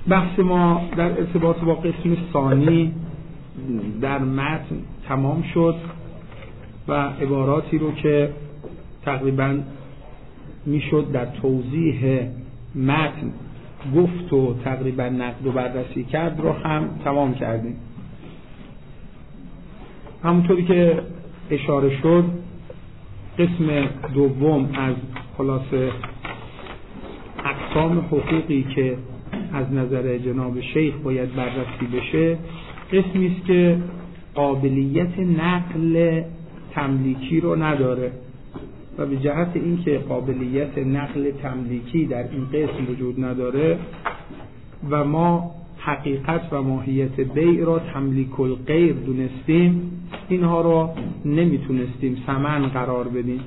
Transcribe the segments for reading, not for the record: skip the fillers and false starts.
بحث ما در ارتباط با قسم ثانی در متن تمام شد و عباراتی رو که تقریبا میشد در توضیح متن گفت و تقریبا نقد و بررسی کرد رو هم تمام کردیم. همونطوری که اشاره شد قسم دوم از خلاصه اقسام حقوقی که از نظر جناب شیخ باید بررسی بشه قسمی است که قابلیت نقل تملیکی رو نداره و به جهت اینکه قابلیت نقل تملیکی در این قسم وجود نداره و ما حقیقت و ماهیت بیع را تملیک الغیر دونستیم، اینها را نمیتونستیم ثمن قرار بدیم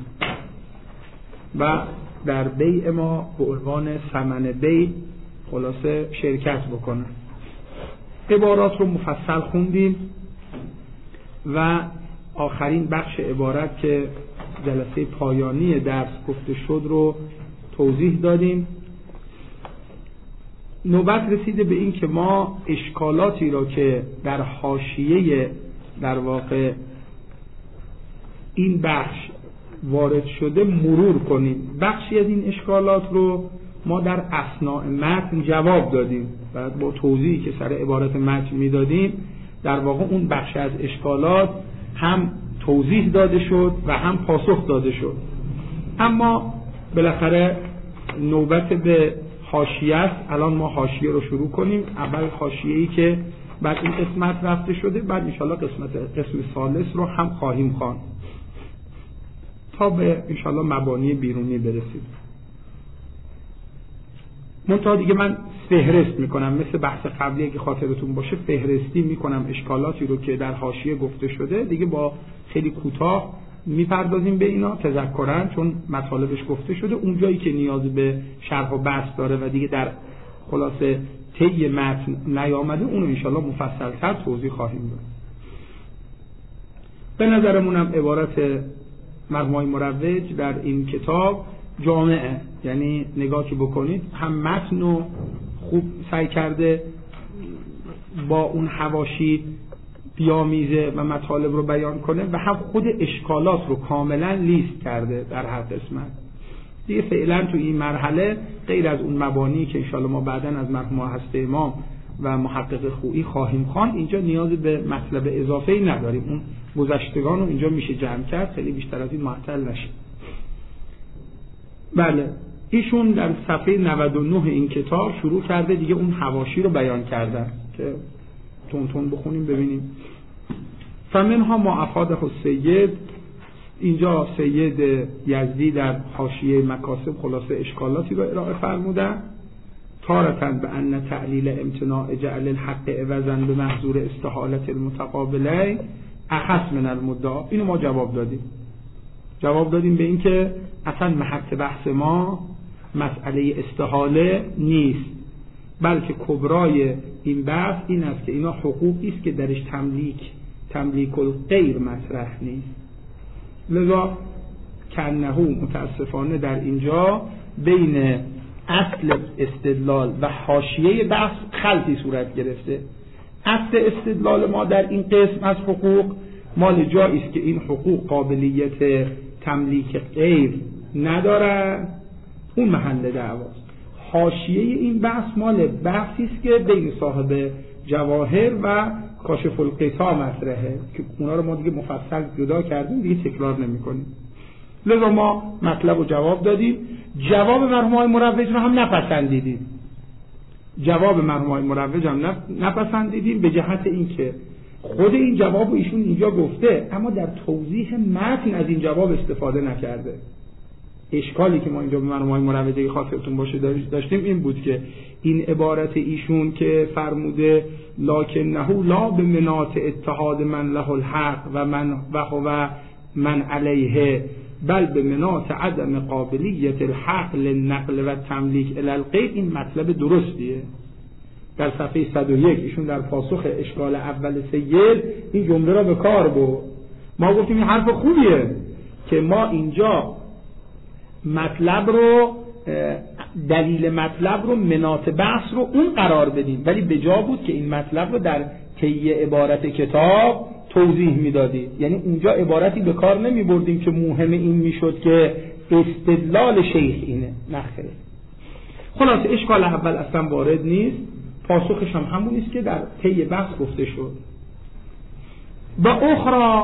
و در بیع ما به عنوان ثمن بیع خلاصه شرکت بکنه. عبارات رو مفصل خوندیم و آخرین بخش عبارت که جلسه پایانی درس گفته شد رو توضیح دادیم. نوبت رسیده به این که ما اشکالاتی را که در حاشیه در واقع این بخش وارد شده مرور کنیم. بخشی از این اشکالات رو ما در اثناء متن جواب دادیم و با توضیحی که سر عبارت متن میدادیم در واقع اون بخش از اشکالات هم توضیح داده شد و هم پاسخ داده شد. اما بالاخره نوبت به حاشیه است. الان ما حاشیه رو شروع کنیم. اول حاشیه‌ای که بعد این قسمت رفته شده، بعد انشالله قسم ثالث رو هم خواهیم خواند تا به انشالله مبانی بیرونی برسید. منتها دیگه من فهرست میکنم، مثل بحث قبلی اگه خاطرتون باشه فهرستی میکنم اشکالاتی رو که در حاشیه گفته شده، دیگه با خیلی کوتاه میپردازیم به اینا تذکرن، چون مطالبش گفته شده. اون جایی که نیاز به شرح و بحث داره و دیگه در خلاصه طی متن نیامده، اون انشالله مفصل‌تر توضیح خواهیم داد. به نظرمونم عبارت مرحوم مروج در این کتاب جامعه، یعنی نگاه که بکنید هم متن رو خوب سعی کرده با اون حواشی بیامیزه و مطالب رو بیان کنه و هم خود اشکالات رو کاملا لیست کرده در هر قسمت. دیگه فعلا تو این مرحله غیر از اون مبانی که انشاءالله ما بعداً از مرحوم هست امام و محقق خویی خواهیم خواند، اینجا نیاز به مطلب اضافه‌ای نداریم. اون گذشتگان رو اینجا میشه جمع کرد، خیلی بیشتر از این معطل نشه. بله، ایشون در صفحه 99 این کتاب شروع کرده دیگه اون حواشی رو بیان کردن که تون بخونیم ببینیم. فمنها ما افاده السید، اینجا سید یزدی در حاشیه مکاسب خلاصه اشکالاتی رو ارائه فرمودن. تارتن به ان تعلیل امتناع جعل الحق عوضا به محضور استحالت المتقابلین اخص من المدعا. اینو ما جواب دادیم به این که اصلا محط بحث ما مسئله استحاله نیست، بلکه کبرای این بحث این است که اینا حقوقی است که درش تملیک الغیر مطرح نیست. لذا کنهو متاسفانه در اینجا بین اصل استدلال و حاشیه بحث خلطی صورت گرفته. اصل استدلال ما در این قسم از حقوق مال جایی است که این حقوق قابلیت تملیک غیر ندارن، اون محل دعواست. حاشیه این بحث مال بحثی است که بین صاحب جواهر و کاشف الغطا مطرحه که اونا رو ما دیگه مفصل جدا کردیم، دیگه تکرار نمی‌کنیم. لذا ما مطلب رو جواب دادیم. جواب مرحوم مروج رو هم نپسندیدیم به جهت اینکه خود این جواب ایشون اینجا گفته، اما در توضیح متن از این جواب استفاده نکرده. اشکالی که ما اینجا به مرحوم مروج خاطرتون باشه داشتیم این بود که این عبارت ایشون که فرموده لکنه لا به مناط اتحاد من له الحق و من علیه، بل به مناط عدم قابلیت الحق للنقل و تملیک الی الغیر. این مطلب درستیه. در صفحه 101 ایشون در پاسخ اشکال اول سید این جمله را به کار برد. ما گفتیم این حرف خوبیه که ما اینجا مطلب رو دلیل مطلب رو مناط بحث رو اون قرار بدیم، ولی به جا بود که این مطلب رو در طی عبارت کتاب توضیح میدادید. یعنی اونجا عبارتی به کار نمی بردیم که مهم این میشد که استدلال شیخ اینه، نخیر. خلاص اشکال اول اصلا وارد نیست، پاسخش هم همون است که در طی بحث گفته شد. و اخرى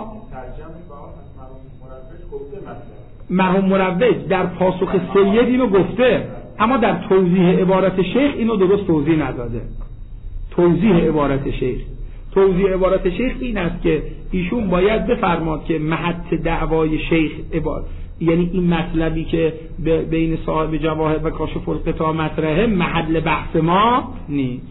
مرحوم مروج در پاسخ سید اینو گفته، اما در توضیح عبارت شیخ اینو درست توضیح نداده. توضیح عبارت شیخ این است که ایشون باید بفرماد که محط دعوای شیخ یعنی این مطلبی که بین صاحب جواهر و کاشف القطاع مطرحه محل بحث ما نیست.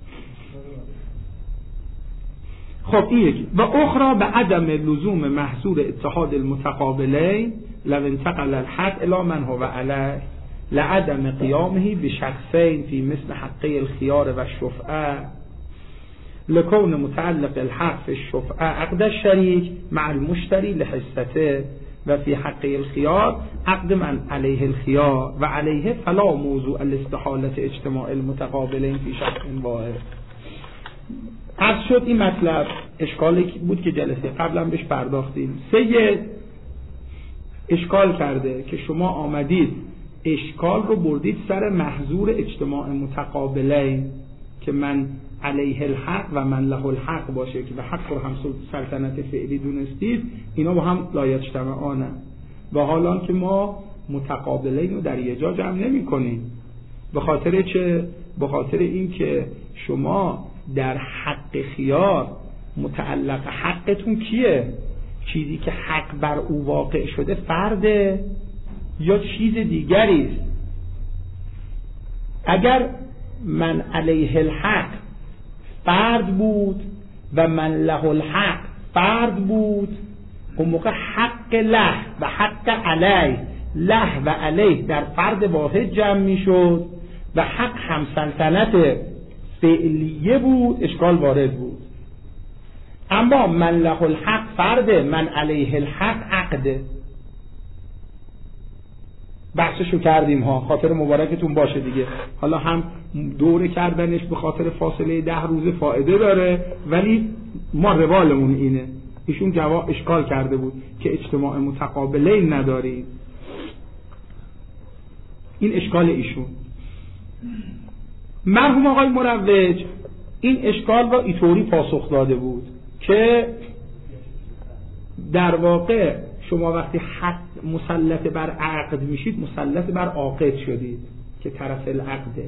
خب این یکی. و اخرى به عدم لزوم محصور اتحاد المتقابلین لو انتقل الحق الى من هو علیه لعدم قیامه بشخصین فی مثل حقه الخيار و الشفعه لکون متعلق الحق في الشفعه عقد الشریک مع المشتری لحصته و فی حقه الخيار عقد من علیه الخيار و علیه فلا موضوع الاستحالة اجتماع المتقابلین فی شخص واحد. عرض شد این مطلب اشکالی بود که جلسه قبلا بهش پرداختیم. سید اشکال کرده که شما آمدید اشکال رو بردید سر محظور اجتماع متقابلین که من علیه الحق و من له الحق باشه که به حق و هم سلطنت فعلی دونستید، اینا با هم لا یجتمعانه. و حالا که ما متقابلین رو در یه جا جمع نمی کنیم. به خاطر چه؟ به خاطر این که شما در حق خیار متعلق حقتون کیه؟ چیزی که حق بر او واقع شده فرده یا چیز دیگری است؟ اگر من علیه الحق فرد بود و من له الحق فرد بود، اون موقع حق له و حق علیه، له و علیه در فرد واحد جمع می شد و حق هم سلطنت فعلیه بود، اشکال وارد بود. اما من له الحق فرده، من علیه الحق عقده. بحثشو کردیم ها، خاطر مبارکتون باشه دیگه. حالا هم دوره کردنش به خاطر فاصله 10 روز فایده داره، ولی ما روالمون اینه. ایشون جواب اشکال کرده بود که اجتماع متقابلین نداریم. این اشکال ایشون. مرحوم آقای مروج این اشکال را اینطوری پاسخ داده بود که در واقع شما وقتی حق مسلط بر عقد میشید مسلط بر عاقد شدید که طرف العقده.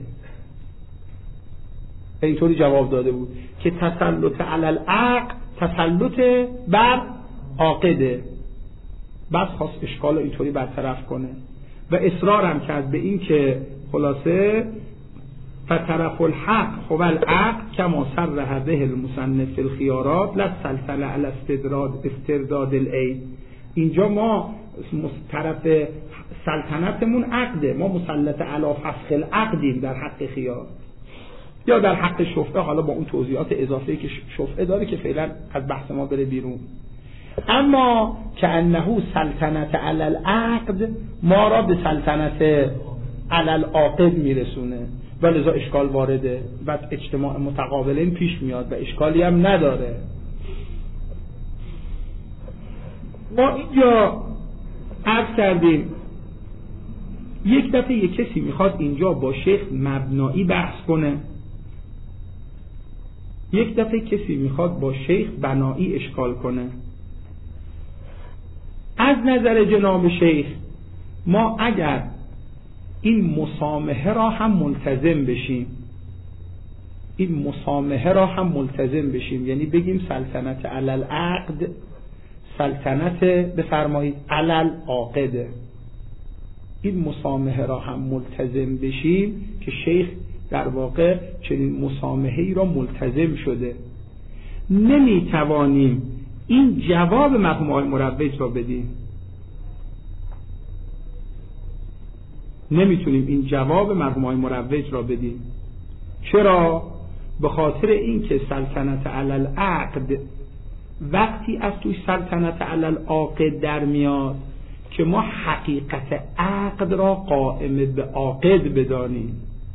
اینطوری جواب داده بود که تسلط علی العقد تسلط بر عاقده. بس خواست اشکال اینطوری برطرف کنه و اصرارم کرد به این که خلاصه فطرف الحق هو العقد کما صرح به المصنف فی الخیارات لا سلطنه علی استرداد العین. اینجا ما طرف سلطنتمون عقده، ما مسلط علی فسخ العقدیم در حق خیار یا در حق شفعه، حالا با اون توضیحات اضافه‌ای که شفعه داره که فعلا از بحث ما بره بیرون. اما که انه سلطنت علی العقد ما را به سلطنت علی العاقد میرسونه و لذا اشکال وارده و اجتماع متقابلین پیش میاد و اشکالی هم نداره. ما اینجا عرض کردیم یک دفعه یک کسی میخواد اینجا با شیخ مبنایی بحث کنه، یک دفعه کسی میخواد با شیخ بنایی اشکال کنه. از نظر جناب شیخ ما اگر این مسامحه را هم ملتزم بشیم، یعنی بگیم سلطنت علی العقد سلطنت بفرمایید علی العاقد، این مسامحه را هم ملتزم بشیم که شیخ در واقع چنین مسامحه‌ای را ملتزم شده. نمیتوانیم این جواب مرحوم آقای مروج را بدیم، نمیتونیم این جواب مرحوم آقای مروج را بدیم. چرا؟ به خاطر اینکه سلطنت علی العقد وقتی از توی سلطنت علی العاقد در میاد که ما حقیقت عقد را قائم به عاقد بدانیم.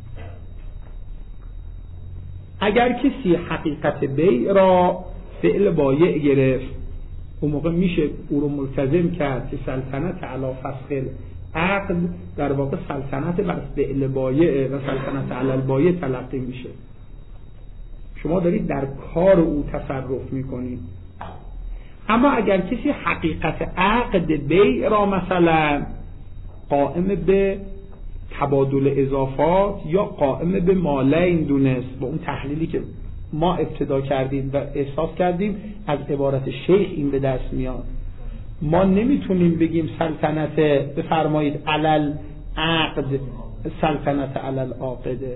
اگر کسی حقیقت بیع را فعل بایع گرفت، اون موقع میشه او رو ملتزم کرد که سلطنت علی فسخ عقد در واقع سلطنت بر فعل بایع و سلطنت علی البایع تلقی میشه. شما دارید در کار او تصرف میکنید. اما اگر کسی حقیقت عقد بیع را مثلا قائم به تبادل اضافات یا قائم به مالین دونست، با اون تحلیلی که ما ابتدا کردیم و احساس کردیم از عبارت شیخ این به دست میاد، ما نمیتونیم بگیم سلطنت بفرمایید علل عقد سلطنت علل عاقده.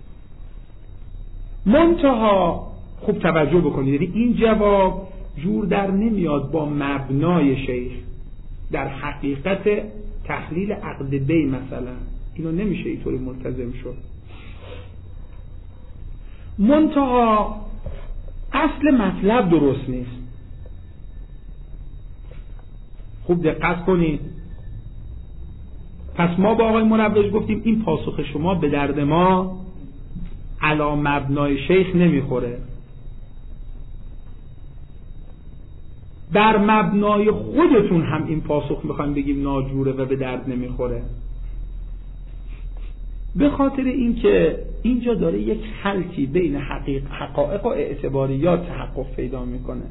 منتها خوب توجه بکنید، یعنی این جواب جور در نمیاد با مبنای شیخ در حقیقت تحلیل عقد بی مثلا، اینو نمیشه اینطوری ملتزم شد. منتها اصل مطلب درست نیست. خوب دقت کنید. پس ما با آقای مروج گفتیم این پاسخ شما به درد ما علی مبنای شیخ نمیخوره، در مبنای خودتون هم این پاسخ میخوایم بگیم ناجوره و به درد نمیخوره، به خاطر اینکه اینجا داره یک خلطی بین حقایق و اعتباریات تحقق پیدا میکنه.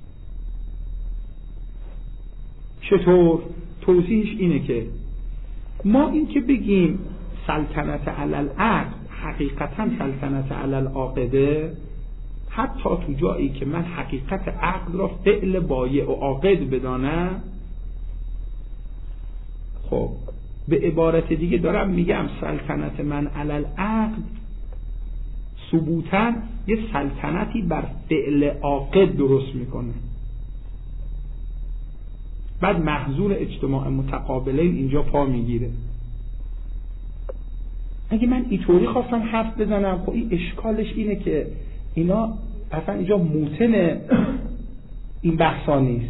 چطور؟ توضیحش اینه که ما این که بگیم سلطنت علی العقد حقیقتا سلطنت علی العاقده، حتی تو جایی که من حقیقت عقد را فعل بایع و عاقد بدانم، خب به عبارت دیگه دارم میگم سلطنت من علی العقد ثبوتاً یه سلطنتی بر فعل عاقد درست میکنه. بعد محظور اجتماع متقابلین اینجا پا میگیره. اگه من اینطوری خواستم حرف بزنم، خب این اشکالش اینه که اینا اصلا اینجا موتن این بحثا نیست.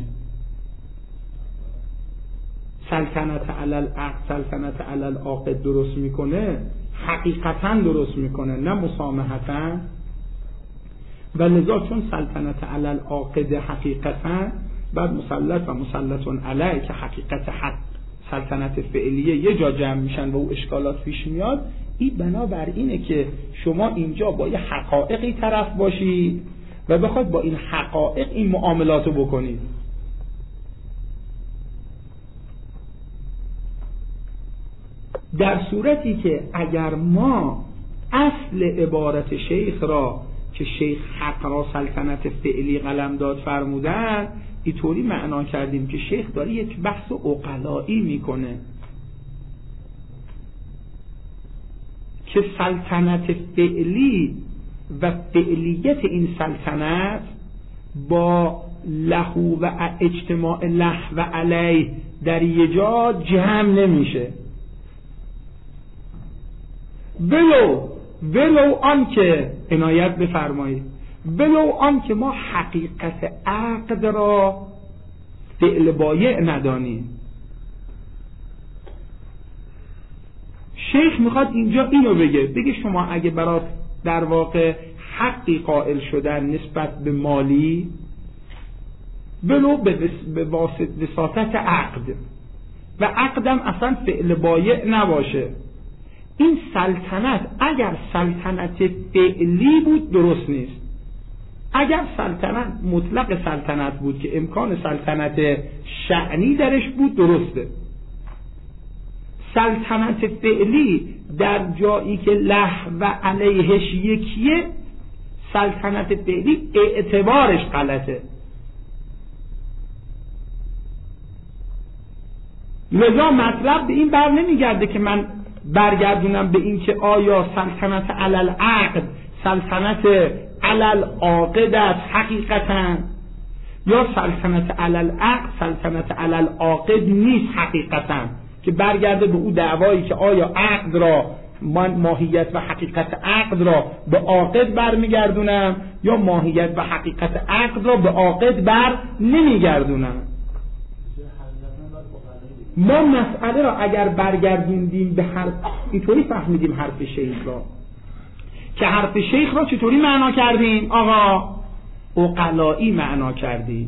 سلطنت علی العقد سلطنت علی العاقد درست میکنه، حقیقتا درست میکنه، نه مسامحتا. و لذا چون سلطنت علی العاقد حقیقتا، بعد مسلط و مسلطون علیه که حقیقت حق سلطنت فعلیه یه جا جمع میشن و او اشکالات پیش میاد. این بنابر اینه که شما اینجا با یه حقایقی طرف باشید و بخواید با این حقایق این معاملاتو بکنید. در صورتی که اگر ما اصل عبارت شیخ را که شیخ حق را سلطنت فعلی قلمداد فرمودن اینطوری معنا کردیم که شیخ داره یک بحث عقلایی میکنه که سلطنت فعلی و فعلیت این سلطنت با لهو و اجتماع له و علیه در یه جا جمع نمیشه. ولو آن که عنایت بفرمایید، ولو آن که ما حقیقت عقد را فعل بایع ندانیم. شیخ میخواد اینجا اینو بگه شما اگه برات در واقع حقی قائل شدن نسبت به مالی، ولو به وساطت عقد و عقدم اصلا فعل بایع نباشه، این سلطنت اگر سلطنت فعلی بود درست نیست. اگر سلطنت مطلق سلطنت بود که امکان سلطنت شأنی درش بود درسته. سلطنت فعلی در جایی که له و علیهش یکیه، سلطنت فعلی اعتبارش غلطه. لذا مطلب به این بر نمیگرده که من برگردونم به این که آیا سلطنت علی العقد سلطنت علی العاقد است حقیقتا، یا سلطنت علی العقد سلطنت علی العاقد نیست حقیقتا، که برگرده به او دعوایی که آیا عقد را من ماهیت و حقیقت عقد را به عاقد برمیگردونم یا ماهیت و حقیقت عقد را به عاقد بر نمیگردونم. ما مسئله را اگر برگردوندیم به حرف، اینطوری فهمیدیم حرف شیخ را که حرف شیخ را چطوری معنا کردیم؟ آقا عقلایی معنا کردیم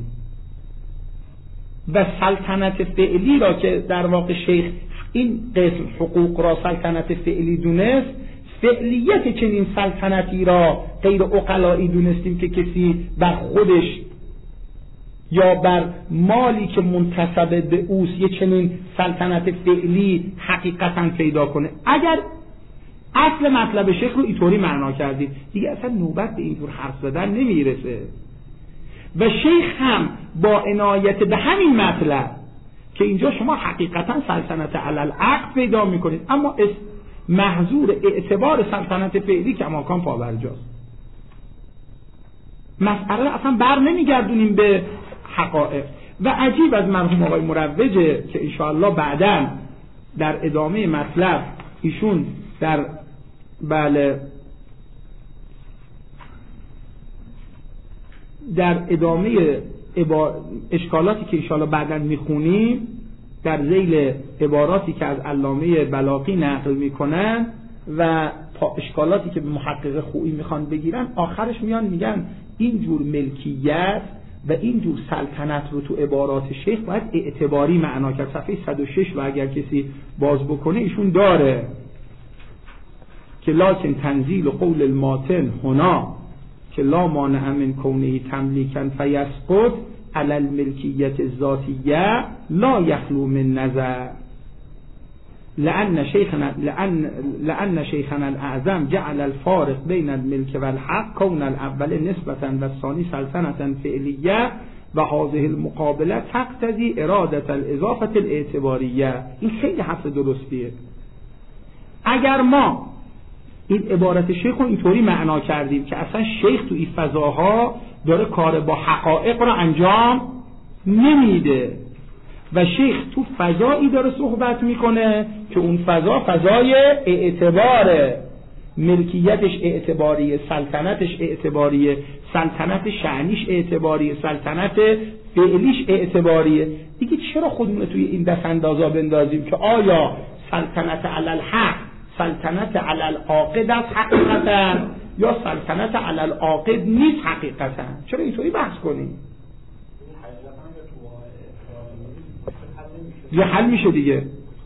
و سلطنت فعلی را که در واقع شیخ این قسم حقوق را سلطنت فعلی دونست، فعلیت چنین سلطنتی را غیر عقلایی دونستیم که کسی بر خودش یا بر مالی که منتسب به اوست یه چنین سلطنت فعلی حقیقتا پیدا کنه. اگر اصل مطلب شیخ رو اینطوری معنا کردیم دیگه اصلا نوبت به اینجور حرف زدن نمیرسه. و شیخ هم با عنایت به همین مطلب که اینجا شما حقیقتا سلطنت علی العقد پیدا میکنید، اما محظور اعتبار سلطنت فعلی که ماکان پابرجاست. مسئله اصلا بر نمیگردونیم به حقائق. و عجیب از مرحوم آقای مروجه که انشاءالله بعداً در ادامه مطلب ایشون در ادامه اشکالاتی که انشاءالله بعداً میخونیم در ذیل عباراتی که از علامه بلاغی نقل میکنن و اشکالاتی که به محقق خویی میخوان بگیرن، آخرش میان میگن اینجور ملکیت و اینجور سلطنت رو تو عبارات شیخ باید اعتباری معنا کرد. صفحه 106 و اگر کسی باز بکنه ایشون داره که لکن تنزیل قول الماتن هنا که لا مانع من کونه تملیکا فیسقط علی الملکیت الذاتیه لا یخلو من نظر لأن شیخنا الاعظم جعل الفارق بین الملک و الحق کون الاول نسبتا و الثانی سلطنتا فعلیه و هذه المقابله تقتضی اراده الاضافه الاعتباریه. این خیلی حرف درستیه. اگر ما این عبارت شیخ رو اینطوری معنا کردیم که اصلا شیخ تو این فضاها داره کار با حقایق رو انجام نمیده و شیخ تو فضایی داره صحبت میکنه که اون فضا فضای اعتباره، ملکیتش اعتباریه، سلطنتش اعتباریه، سلطنت شأنیش اعتباریه، سلطنت فعلیش اعتباریه. دیگه چرا خودمون توی این دست اندازا بندازیم که آیا سلطنت علی الحق سلطنت علی العاقد است حقیقتا یا سلطنت علی العاقد نیست حقیقتا؟ چرا اینطوری بحث کنیم؟ دیگه حل میشه دیگه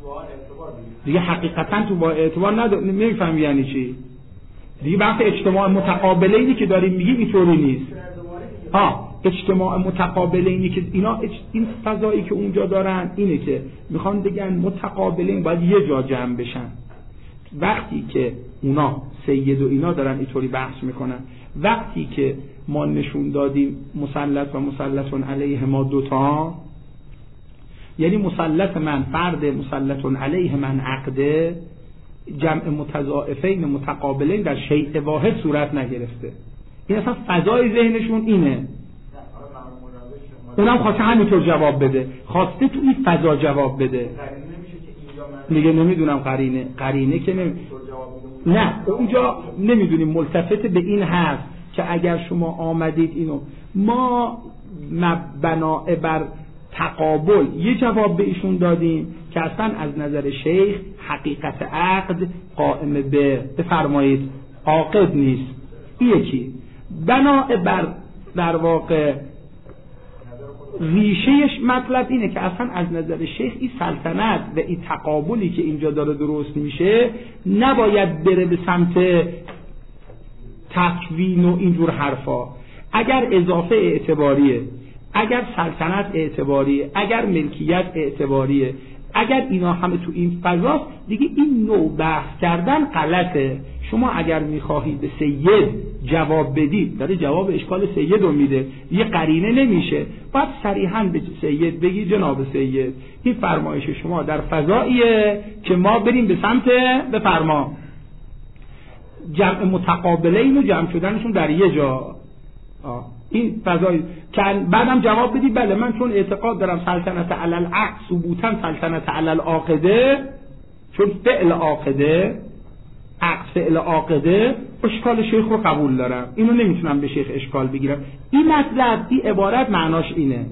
حقیقتا تو با اعتبار نمیفهم یعنی چی دیگه. بحث اجتماع متقابلینی که داریم میگیم اینطوری نیست. اجتماع متقابلینی که این فضایی که اونجا دارن اینه که میخوان بگن متقابلین باید یه جا جمع بشن. وقتی که اونا سید و اینا دارن اینطوری بحث میکنن، وقتی که ما نشون دادیم مسلط و مسلطون علیه ما دوتا، یعنی مسلط من فرد، مسلطون علیه من عقده، جمع متضاعفین متقابلین در شیء واحد صورت نگرفته. این اصلا فضای ذهنشون اینه. اونم خواسته همینطور جواب بده، خواسته تو این فضا جواب بده. دیگه نمیدونم قرینه که نه اونجا نمیدونیم. ملتفت به این هست که اگر شما آمدید اینو ما بناء بر تقابل یه جواب به ایشون دادیم که اصلا از نظر شیخ حقیقت عقد قائم به بفرمایید عاقد نیست. یکی بناء بر در واقع ریشهش مطلب اینه که اصلا از نظر شیخ این سلطنت و این تقابلی که اینجا داره درست میشه نباید بره به سمت تکوین و اینجور حرفا. اگر اضافه اعتباریه، اگر سلطنت اعتباریه، اگر ملکیت اعتباریه، اگر اینا همه تو این فضاست، دیگه این نوع بحث کردن غلطه. شما اگر میخواهید به سید جواب بدید، داره جواب اشکال سید رو میده، یه قرینه نمیشه، باید صریحاً به سید بگی جناب سید این فرمایش شما در فضاییه که ما بریم به سمت بفرما جمع متقابلین و جمع شدنشون در یه جا. این فضایی که بعدم جواب بدی بله من چون اعتقاد دارم سلطنت علی العقد ثبوتا سلطنت علی العاقده، چون فعل عاقده عقد فعل عاقده، اشکال شیخ رو قبول دارم، اینو نمیتونم به شیخ اشکال بگیرم. این مطلب این عبارت معناش اینه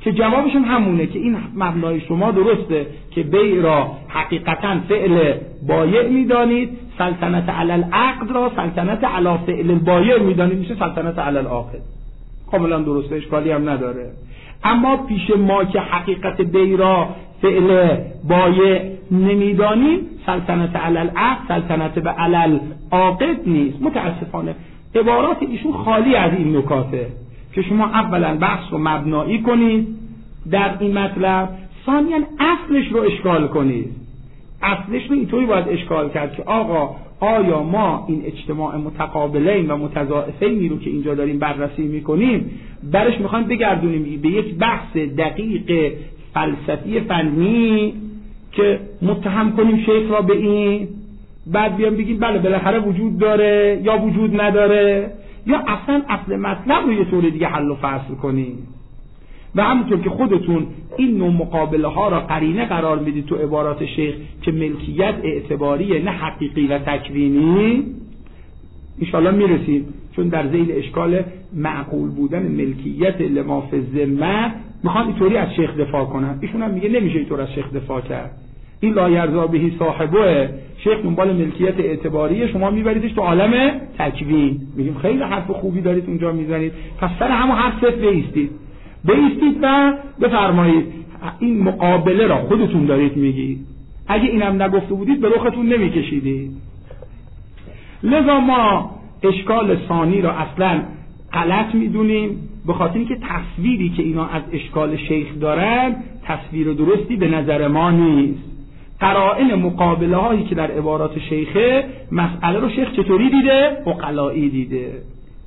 که جوابشون همونه که این مبنای شما درسته که بیع را حقیقتا فعل بایع میدانید، سلطنت علی العقد را سلطنت علی فعل البایع میدانید، میشه سلطنت علی العاقد. کاملا درسته، اشکالی هم نداره. اما پیش ما که حقیقت بیع را فعل بایع نمیدانیم، سلطنت علی العقد سلطنت به علی العاقد نیست. متاسفانه عبارات ایشون خالی از این نکاته که شما اولا بحث رو مبنایی کنید در این مطلب، ثانیاً اصلش رو اشکال کنید. اصلش رو اینطوری باید اشکال کرد که آقا آیا ما این اجتماع متقابلین و متضاعفینی رو که اینجا داریم بررسی میکنیم برش میخوایم بگردونیم به یک بحث دقیق فلسفی فنی که متهم کنیم شیخ را به این، بعد بیام بگیم بله بالاخره وجود داره یا وجود نداره، یا اصلا اصل مطلب رو یه طور دیگه حل و فصل کنیم. و همونطور که خودتون این نوع مقابله ها را قرینه قرار میدید تو عبارات شیخ که ملکیت اعتباریه نه حقیقی و تکوینی، انشاءالله میرسیم، چون در ذیل اشکال معقول بودن ملکیت لما فی الذمه میخوان اینطوری از شیخ دفاع کنن. ایشون هم میگه نمیشه اینطور از شیخ دفاع کرد، این لا یرضا بهی صاحبه، شیخ دنبال ملکیت اعتباریه، شما میبریدش تو عالم تکوین. میگیم خیلی حرف خوبی دارید اونجا میزنید، پس سر همون حرف صفر بیستید و بفرمایید این مقابله را خودتون دارید میگید، اگه اینم نگفته بودید به رختون نمیکشیدید. لذا ما اشکال ثانی را اصلا غلط میدونیم، به خاطر اینکه تصویری که اینا از اشکال شیخ دارن تصویر درستی به نظر ما نیست. قرائن مقابله هایی که در عبارات شیخه، مسئله رو شیخ چطوری دیده؟ عقلایی دیده.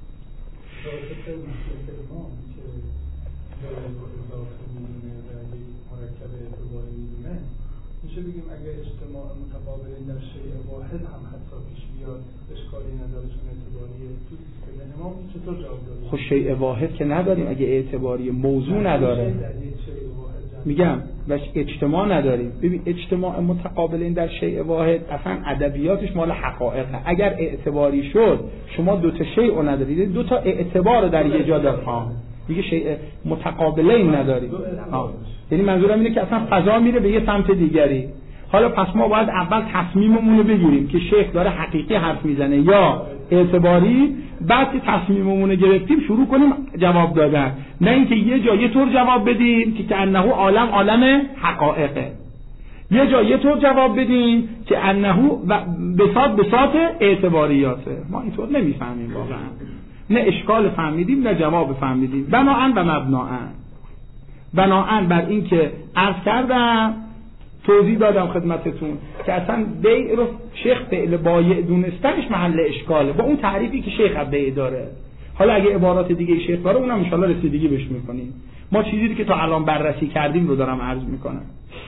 میشه بگیم اگه اجتماع متقابلین در شیء واحد هم حتی پیش بیاد اشکالی نداره چون اعتباریه، تو سیستم امام چطور جواب داده؟ خب شیء واحد که نداریم اگه اعتباری موضوع نداره. میگم بس اجتماع نداریم. ببین اجتماع متقابلین در شیء واحد اصلا ادبیاتش مال حقایقه. اگر اعتباری شد شما دو تا شیء ندارید، دو تا اعتبار در یه جا دارید، دیگه شیء متقابلین نداریم. یعنی منظورم اینه که اصلا فضا میره به یه سمت دیگری. حالا پس ما باید اول تصمیممون رو بگیریم که شیخ داره حقیقی حرف میزنه یا اعتباری، بعد که تصمیممون رو گرفتیم شروع کنیم جواب دادن، نه اینکه یه جا یه طور جواب بدیم که انه عالم حقایقه، یه جا یه طور جواب بدیم که انه بساط اعتباریاته. ما اینطور نمیفهمیم واقعا، نه اشکال فهمیدیم نه جواب فهمیدیم. بناهن و مبناهن، بناهن بر این که عرض کردم توضیح دادم خدمتتون که اصلا بیع رو شیخ فعل بایع دونستنش محل اشکاله با اون تعریفی که شیخ از بیع داره. حالا اگه عبارات دیگه شیخ داره اونم ان شاءالله رسیدگی بهش میکنیم. ما چیزی که تا الان بررسی کردیم رو دارم عرض میکنم.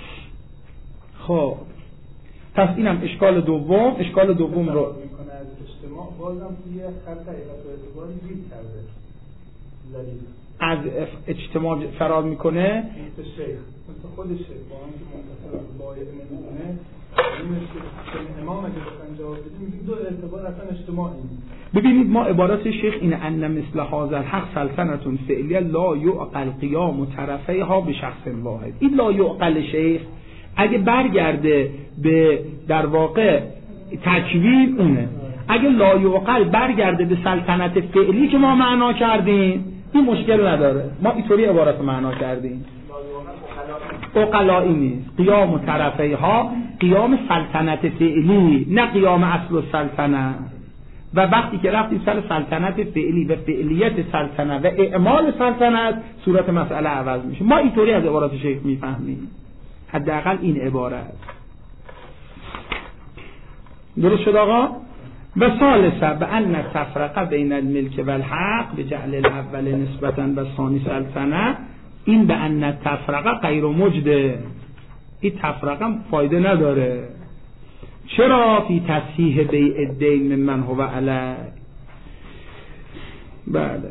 خب پس اینم اشکال دوم. اشکال دوم رو میکنه از اجتماع بازم توی خط حقیقت و اعتباری گیر کرده، از اجتماع فرار میکنه. مثل خود شیخ با هم که منتصر بایع نمیدونه این امام اگه بخواهیم جواب بدیم میگیم دو اعتبار اصلا اجتماعی. ببینید ما عبارات شیخ اینه ان مثل هذا الحق سلطنتون فعلیه لا یعقل قیام طرفیها به شخص واحد. این لا یعقل شیخ اگه برگرده به در واقع تکوین اونه، اگه لا یعقل برگرده به سلطنت فعلی که ما معنا کردیم این مشکل نداره. ما اینطوری عبارت معنا کردیم، عقلائی نیست. قیام طرفیها قیام سلطنت فعلی نه قیام اصل السلطنه. و وقتی که رفتیم سر سلطنت فعلی و فعلیت سلطنه و اعمال سلطنت صورت مسئله عوض میشه. ما اینطوری از عبارات شیخ میفهمیم، حداقل این عبارت. درست شد آقا؟ و ثالثا بأن تفرقه بین الملک و الحق به جعل الاول نسبتا و ثانی سلطنه، این بأن تفرقه غیر مجده، این تفرقه فایده نداره. چرا؟ فی تصحیح بیع الدین ممن هو علیه. بله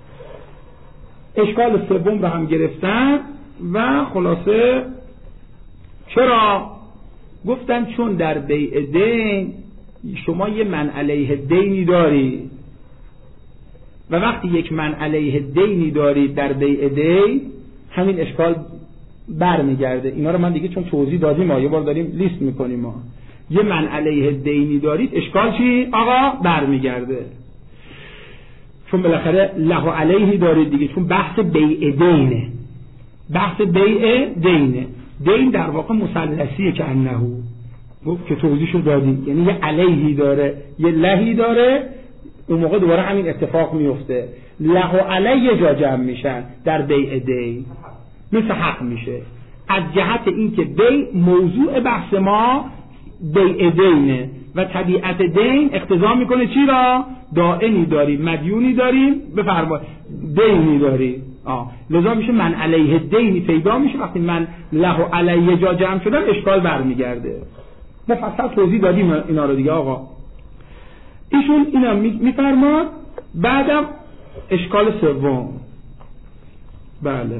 اشکال سوم رو هم گرفتن و خلاصه چرا گفتن چون در بیع دین شما یه من علیه دینی دارید و وقتی یک من علیه دینی دارید در بیع دین همین اشکال برمیگرده. اینا رو من دیگه چون توضیح دادیم یه بار داریم لیست میکنیم ما. یه من علیه دینی دارید، اشکال چی؟ آقا برمیگرده. چون بالاخره له علیه دارید دیگه، چون بحث بیع دینه. بحث بیع دینه. دین در واقع مثلثیه که انهو گفت که توضیحشو دادیم، یعنی یه علیهی داره یه لهی داره، اون موقع دوباره همین اتفاق میفته. له و علیه جا جمع میشن در بیع دین، مثل حق میشه. از جهت اینکه بیع موضوع بحث ما بیع دینه و طبیعت دین اقتضا میکنه چی را؟ دائنی داریم، مدیونی داریم، بفرمایید دینی داریم. لذا میشه من علیه دینی پیدا میشه. وقتی من له و علیه جا جمع شدن اشکال برمیگرده. مفصل توضیح دادیم اینا رو دیگه آقا. ایشون اینا میفرماد. بعدم اشکال سوم، بله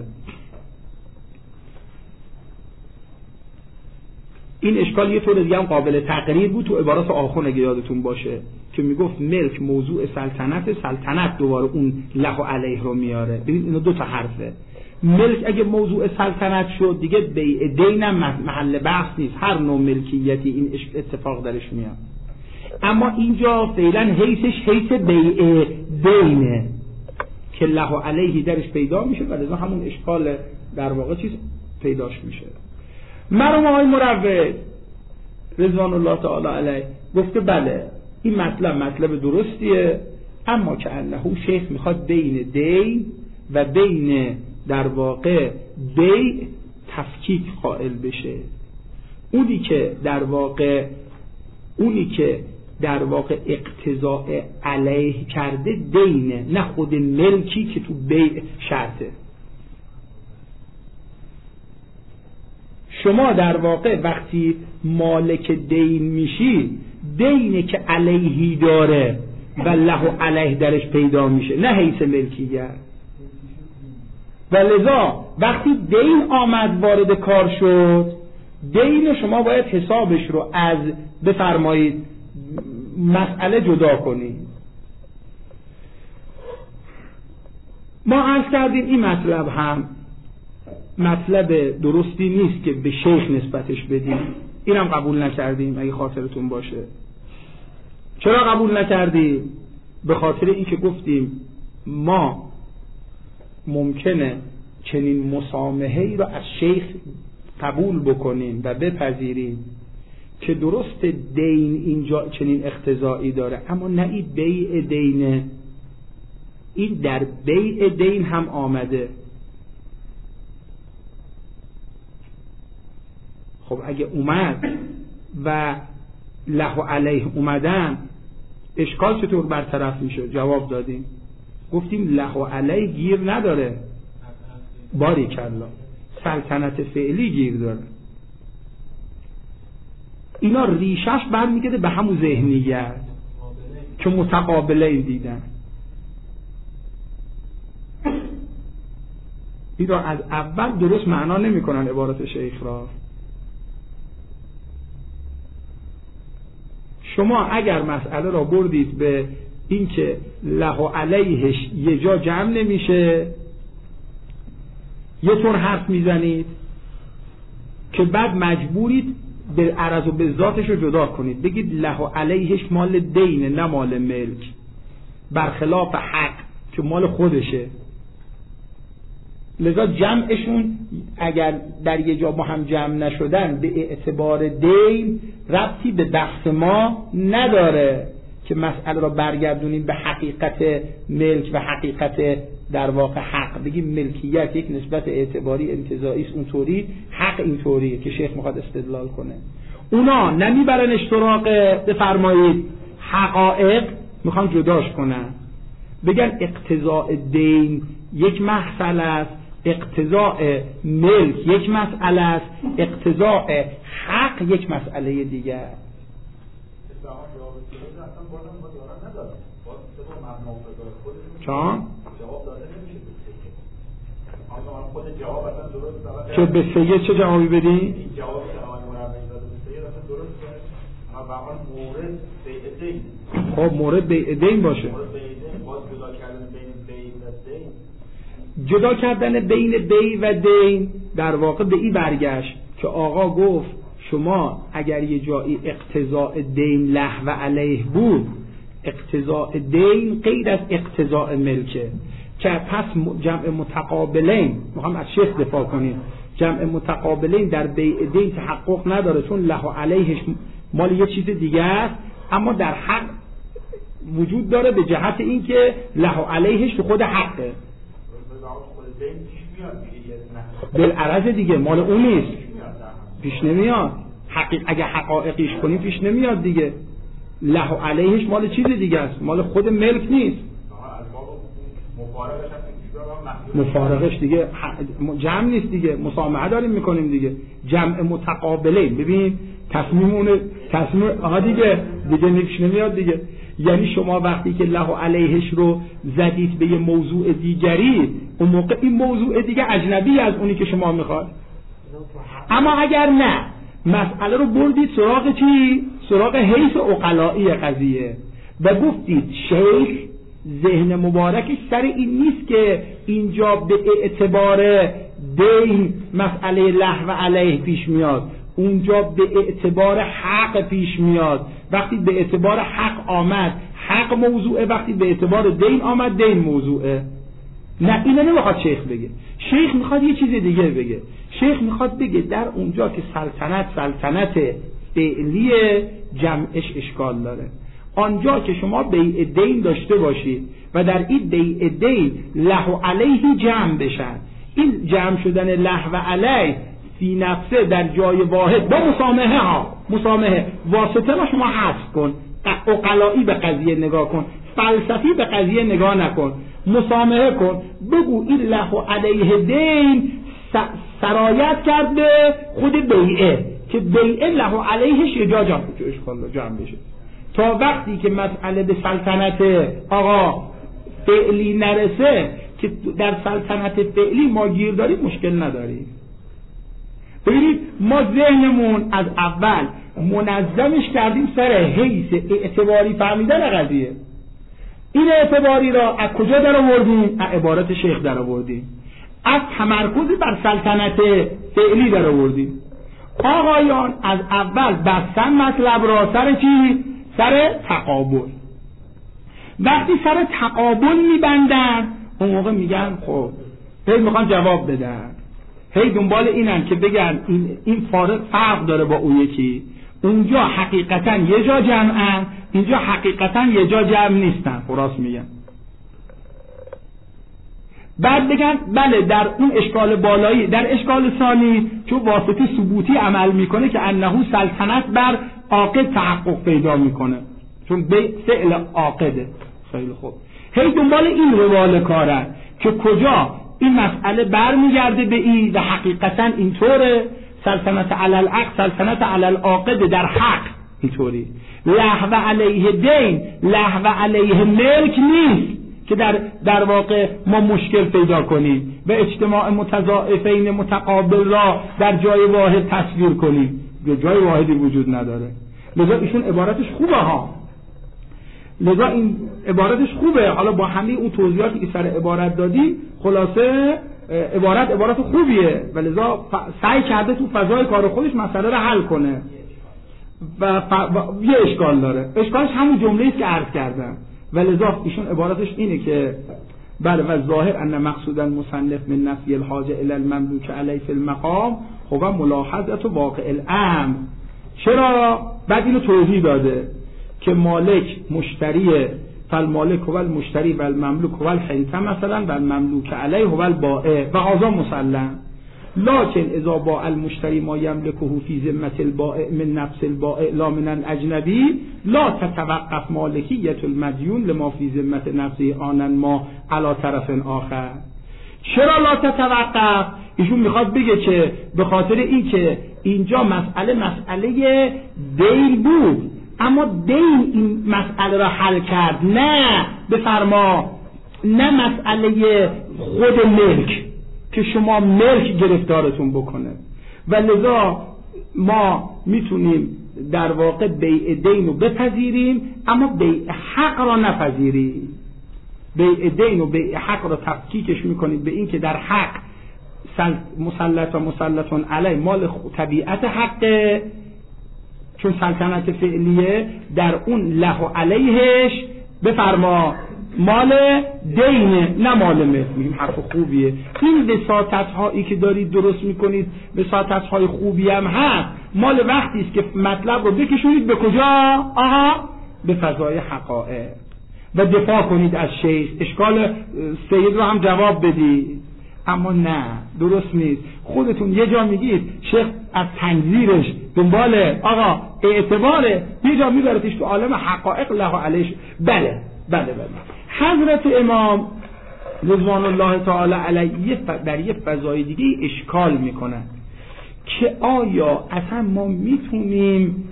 این اشکال یه طور دیگه هم قابل تقریر بود تو عبارات آخر اگه یادتون باشه که میگفت ملک موضوع سلطنت دوباره اون له و علیه رو میاره. ببین اینا دو تا حرفه. ملک اگه موضوع سلطنت شد دیگه بیع دین هم محل بحث نیست، هر نوع ملکیتی این اتفاق درش میاد. اما اینجا فعلا حیثش حیث بیع دینه که له و علیه درش پیدا میشه و لذا همون اشکال در واقع چیز پیداش میشه. مرحوم آقای مروج رضوان الله تعالی علیه گفته بله این مطلب درستیه، اما که انه شیخ میخواد بین دین و بین در واقع بیع تفکیک قائل بشه. اونی که در واقع اقتضاء علیه کرده دینه، نه خود ملکی که تو بیع شرطه. شما در واقع وقتی مالک دین میشی دینه که علیهی داره و له و علیه درش پیدا میشه، نه حیث ملکیت. و لذا وقتی دین آمد وارد کار شد، دین شما باید حسابش رو از بفرمایید مسئله جدا کنید. ما عرض کردیم این مطلب هم مطلب درستی نیست که به شیخ نسبتش بدیم. اینم قبول نکردیم اگه خاطرتون باشه. چرا قبول نکردیم؟ به خاطر اینکه گفتیم ما ممکنه چنین مسامحه‌ای رو از شیخ قبول بکنیم و بپذیریم که درست دین اینجا چنین اقتضایی داره، اما نه این بیع دینه. این در بیع دین هم آمده. خب اگه اومد و له و علیه اومدن اشکال چطور برطرف میشه؟ جواب دادیم، گفتیم له و علیه گیر نداره، باریکالله سلطنت فعلی گیر داره. اینا ریشش برمیگرده به همون ذهنیت که متقابله دیدن. اینا از اول درست معنا نمیکنن عبارت شیخ را. شما اگر مسئله را بردید به این که له و علیهش یه جا جمع نمیشه، یه طور حرف میزنید که بعد مجبورید به عرض و به ذاتش رو جدا کنید، بگید له و علیهش مال دینه نه مال ملک، برخلاف حق که مال خودشه. لذا جمعشون اگر در یه جا با هم جمع نشدن به اعتبار دین ربطی به بحث ما نداره که مسئله را برگردونیم به حقیقت ملک و حقیقت در واقع حق. بگیم ملکیت یک نسبت اعتباری انتزاعی است اونطوری، حق اینطوریه که شیخ میخواد استدلال کنه. اونا نمیبرنش سراغ بفرمایید حقایق، میخوان جداش کنن، بگن اقتضاء دین یک مسئله است، اقتضاء ملک یک مسئله است، اقتضاء حق یک مسئله دیگه است. چون که به سید چه جوابی بدی؟ جوابی که آقای مربی داده به سید اصلا درسته، اما واقعا مورد بیع دین. خب مورد بیع دین باشه. مورد بیع دین باز جدا کردن بین بیع و دین. جدا کردن بین بی و دین در واقع به این برگشت که آقا گفت شما اگر یه جایی اقتضاء دین له و علیه بود، اقتضاء دین غیر از اقتضاء ملکه، که پس جمع متقابلین، میخوام از شیخ دفاع کنیم، جمع متقابلین در بیع دین تحقق نداره، چون له و علیهش مال یه چیز دیگه است، اما در حق وجود داره به جهت اینکه له و علیهش تو خود حقه. بالعرض دیگه مال اون نیست، پیش نمیاد. اگه حقایقیش کنی پیش نمیاد دیگه. له و علیهش مال چیز دیگه است، مال خود ملک نیست. مفارقش دیگه جمع نیست دیگه، مسامحه داریم میکنیم دیگه. جمع متقابلین، ببین تصمیم دیگه نیش نمیاد دیگه. یعنی شما وقتی که له و علیهش رو زدید به یه موضوع دیگری، اون موقع این موضوع دیگه اجنبی از اونی که شما میخواد. اما اگر نه، مسئله رو بردید سراغ چی؟ سراغ حیث عقلائی قضیه و گفتید شیخ ذهن مبارکش سر این نیست که اینجا به اعتبار دین مسئله له و علیه پیش میاد، اونجا به اعتبار حق پیش میاد. وقتی به اعتبار حق آمد حق موضوعه، وقتی به اعتبار دین آمد دین موضوعه. نه اینو نمیخواد شیخ بگه، شیخ میخواد یه چیز دیگه بگه. شیخ میخواد بگه در اونجا که سلطنت فعلی جمعش اشکال داره، آنجا که شما بیع دین داشته باشید و در این بیع دین له و علیه جمع بشن، این جمع شدن له و علیه فی نفسه در جای واحد با مسامحه واسطه رو شما حذف کن، عقلائی به قضیه نگاه کن، فلسفی به قضیه نگاه نکن، مسامحه کن، بگو این له و علیه دین سرایت کرده خود بیعه که بیعه له و علیهش یه جا جمع بشه. تا وقتی که مسئله به سلطنت آقا فعلی نرسه که در سلطنت فعلی ما گیر داریم مشکل نداریم. ببینید ما ذهنمون از اول منظمش کردیم سر حیث اعتباری فهمیدن قضیه. این اعتباری را از کجا در آوردیم؟ از عبارت شیخ در آوردیم، از تمرکز بر سلطنت فعلی در آوردیم. آقایان از اول بستن مطلب را سر چی؟ سر تقابل. وقتی سر تقابل میبندن اون موقع میگن خب هی میخوان جواب بدن، هی دنبال اینن که بگن این فرق داره با اون یکی، اونجا حقیقتا یه جا جمعن، اینجا حقیقتا یه جا جمع نیستن. خلاص میگن بعد بگن بله در اون اشکال بالایی، در اشکال ثانی چون واسطه ثبوتی عمل میکنه که انه سلطنت بر عاقد تحقق پیدا میکنه، چون فعل عاقده. خیلی خوب، هی دنبال این روال کارن که کجا این مسئله برمیگرده به این و حقیقتا اینطوره. سلطنت علی العقد، سلطنت علی العاقد در حق اینطوری. له و علیه دین، له و علیه ملک نیست که در واقع ما مشکل پیدا کنیم و اجتماع متضاعفین متقابل را در جای واحد تصویر کنیم. جای واحدی وجود نداره. لذا ایشون عبارتش خوبه ها، لذا این عبارتش خوبه. حالا با همه اون توضیحاتی که سر عبارت دادیم خلاصه عبارت خوبیه و لذا سعی کرده تو فضای کار خودش مسئله رو حل کنه و یه اشکال داره. اشکالش همون جمله‌ای است که عرض کردم و لذا ایشون عبارتش اینه که بله و ظاهر ان مقصودا مصنف من نفی الحاجه الی المملوک علیه فی المقام هو ملاحظه واقع الامر. چرا؟ بعد اینو توضیح داده که مالک مشتریه، فالمالک هو المشتری و المملوک هو الحنطه مثلا و المملوک علیه هو البائع و هذا مسلم. لكن اذا باع المشتری ما یملکه فی ذمه البائع من نفس البائع لا من الاجنبی لا تتوقف مالکیت المدیون لما فی ذمه نفسه آنن ما علی طرف آخر. چرا لا تتوقف؟ ایشون میخواد بگه که به خاطر این که اینجا مسئله دین بود، اما دین این مسئله را حل کرد، نه بفرما نه مسئله خود ملک که شما ملک گرفتارتون بکنه. و لذا ما میتونیم در واقع بیع دین رو بپذیریم اما بیع حق را نپذیریم. بیع دین و بیع حق رو تفکیکش میکنید به این که در حق مسلط و مسلطون علی مال طبیعت حقه، چون سلطنت فعلیه، در اون له و علیهش بفرما مال دینه نه مال ملک. میگیم حرف خوبیه. این وساطت هایی که دارید درست میکنید وساطت های خوبی هم هست، مال وقتی است که مطلب رو بکشونید به کجا؟ آها به فضای حقائق و دفاع کنید از شیخ، اشکال سید رو هم جواب بدید. اما نه، درست نیست. خودتون یه جا میگید شیخ از تنظیرش دنبال آقا اعتباره، یه جا میبرتش تو عالم حقائق له علیش. بله حضرت امام رضوان الله تعالی علیه در یه فضای دیگه اشکال میکنن که آیا اصلا ما میتونیم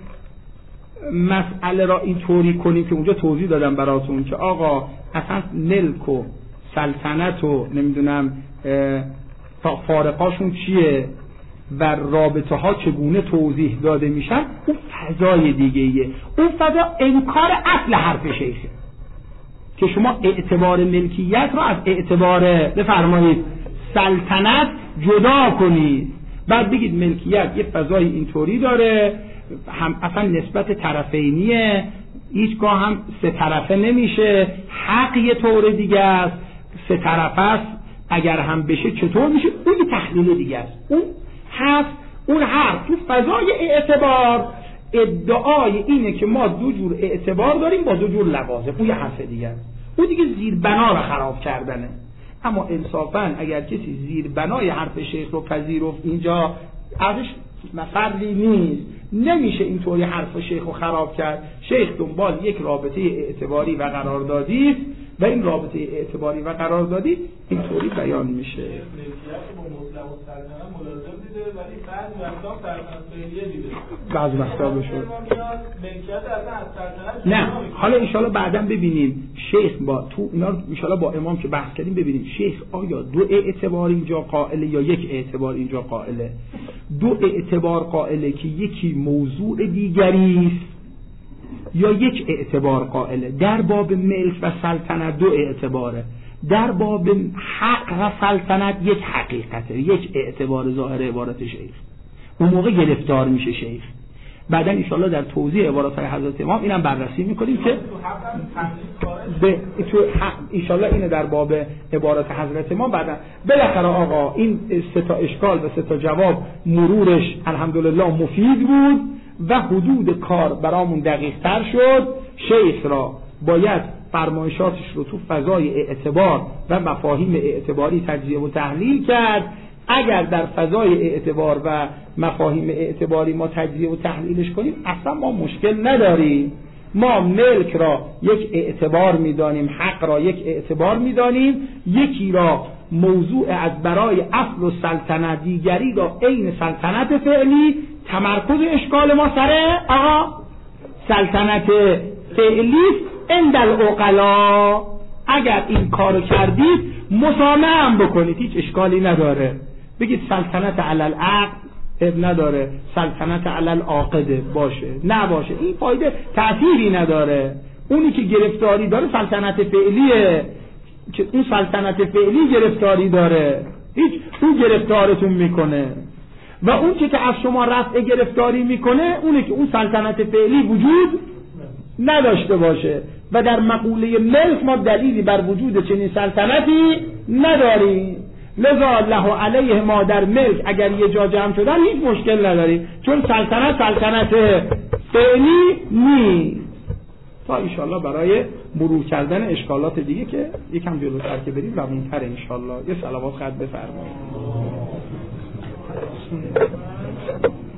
مسئله را اینطوری کنیم که اونجا توضیح دادم براتون که آقا اصلا ملک و سلطنت و نمیدونم فارقاشون چیه و رابطه ها چگونه توضیح داده میشن، اون فضای دیگه ایه. اون فضا انکار اصل حرف شیخه که شما اعتبار ملکیت را از اعتبار بفرمایید سلطنت جدا کنید، بعد بگید ملکیت یه فضای اینطوری داره، هم اصلا نسبت طرفینیه، هیچگاه هم سه طرفه نمیشه، حق یه طور دیگه است، سه طرفه است، اگر هم بشه چطور میشه، اون یه تحلیل دیگه است. اون هست، اون حرف تو فضای اعتبار ادعای اینه که ما دو جور اعتبار داریم با دو جور لوازم، اون یه حرف دیگه است. اون دیگه زیر بنا رو خراب کردنه. اما انصافاً اگر کسی زیر بنای حرف شیخ رو پذیرفت اینجا ازش مفردی نیست، نمیشه اینطوری حرف شیخ رو خراب کرد. شیخ دنبال یک رابطه اعتباری و قراردادی و این رابطه اعتباری و قراردادی اینطوری بیان میشه. ملکیت با مطلق و سلطنت ملازم دیده ولی بعضی وقتا سلطنت فعلیه دیده. بعضی وقتا بشه. ملکیت اصلا از سلطنت نه، حالا ان شاءالله بعداً ببینیم شیخ با تو اینا ان شاءالله با امام که بحث کردیم ببینیم شیخ آیا دو اعتبار اینجا قائله یا یک اعتبار اینجا قائله. دو اعتبار قائله که یکی موضوع دیگری است یا یک اعتبار قائله. در باب ملک و سلطنت دو اعتباره، در باب حق و سلطنت یک حقیقته، یک اعتبار ظاهر عبارت شیخ. اون موقع گرفتار میشه شیخ. بعدن انشاءالله در توضیح عبارات های حضرت امام اینم بررسی میکنیم که انشاءالله اینه در باب عبارات حضرت امام. بعدن بالاخره آقا این سه تا اشکال و سه تا جواب مرورش الحمدلله مفید بود و حدود کار برامون دقیق تر شد. شیخ را باید فرمایشاتش رو تو فضای اعتبار و مفاهیم اعتباری تجزیه و تحلیل کرد. اگر در فضای اعتبار و مفاهیم اعتباری ما تجزیه و تحلیلش کنیم اصلا ما مشکل نداریم. ما ملک را یک اعتبار میدانیم، حق را یک اعتبار میدانیم، یکی را موضوع از برای اصل و سلطنت، دیگری را عین سلطنت فعلی. تمرکز اشکال ما سر آقا سلطنت فعلی عند العقلا. اگر این کارو کردید مسامحه هم بکنید، هیچ اشکالی نداره. بگید سلطنت علی العقد اب نداره، سلطنت علی العاقد باشه نباشه، این فایده تأثیری نداره. اونی که گرفتاری داره سلطنت فعلیه، که اون سلطنت فعلی گرفتاری داره، هیچ اون گرفتارتون میکنه. و اون که از شما رفع گرفتاری میکنه اونه که اون سلطنت فعلی وجود نداشته باشه. و در مقوله ملک ما دلیلی بر وجود چنین سلطنتی نداریم. لذا له علیه ما در ملک اگر یه جا جمع شدن هیچ مشکل نداریم، چون سلطنت فعلی نیست. تا انشالله برای مرور کردن اشکالات دیگه که یکم جلوتر که بریم روونتر انشالله. یه صلوات خط بفرمایید.